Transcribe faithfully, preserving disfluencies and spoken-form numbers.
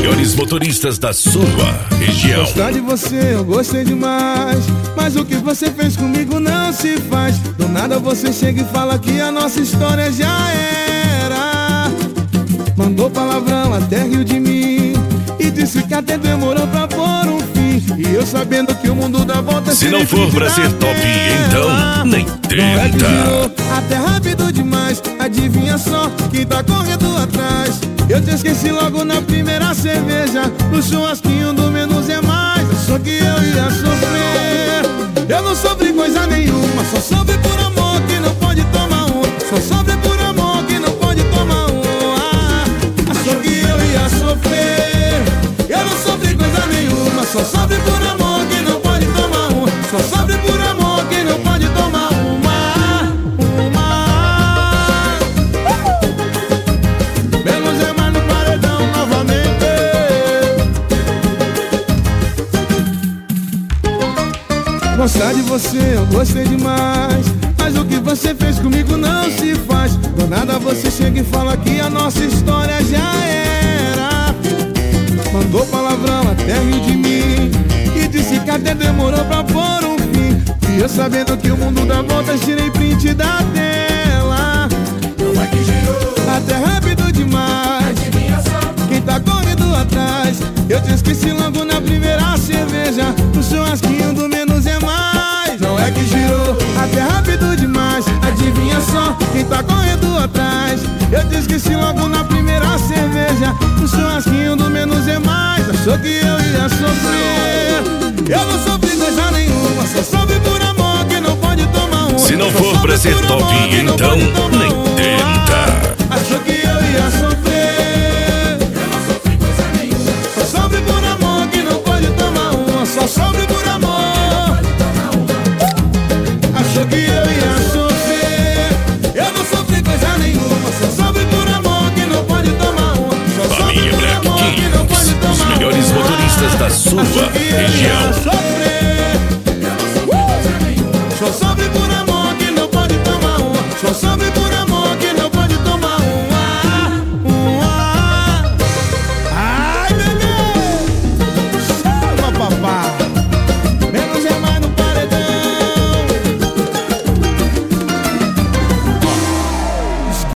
melhores motoristas da sua região. Gostar de você eu gostei demais, mas o que você fez comigo não se faz. Do nada você chega e fala que a nossa história já era. Mandou palavrão até riu de mim e disse que até demorou pra pôr um fim. E eu sabendo que o mundo dá volta. Se não for pra ser top, então nem tenta. Até rápido demais, adivinha só quem tá correndo atrás. Eu te esqueci logo na primeira cerveja, no churrasquinho do menos é mais. Só que eu ia sofrer. Eu não sofri coisa nenhuma, só sofri por amor que não pode tomar um. Só sofri por amor que não pode tomar um. Ah, só que eu ia sofrer. Eu não sofri coisa nenhuma, só sofri por amor que não pode tomar um. Só sofri por amor que não pode tomar uma. Uma menos é mais no paredão novamente. Gostar de você eu gostei demais, mas o que você fez comigo não se faz. Do nada você chega e fala que a nossa história já era. Mandou palavrão até riu de mim e disse que até demorou pra pôr um fim. E eu sabendo que o mundo dá voltas, tirei print da tela. Não é que girou até rápido demais, quem tá correndo atrás. Eu te esqueci logo na primeira cerveja, no churrasquinho do menos é mais. Não é que girou até rápido demais, adivinha só quem tá correndo atrás. Eu te esqueci logo na primeira cerveja, no churrasquinho do menos é mais. Achou que eu ia sofrer. Eu não sofri coisa nenhuma, só sofri por amor que não pode tomar um. Se não for pra ser top, então nem tenta. Achou que eu ia sofrer. Eu não sofri coisa nenhuma, só sofri por amor que não pode tomar uma. Só sofri por amor. Achou que eu ia sofrer. Eu não sofri coisa nenhuma, só sofri por amor que não pode tomar uma. Só sofri Família por Black amor que não pode Kings, tomar os melhores motoristas da sua região.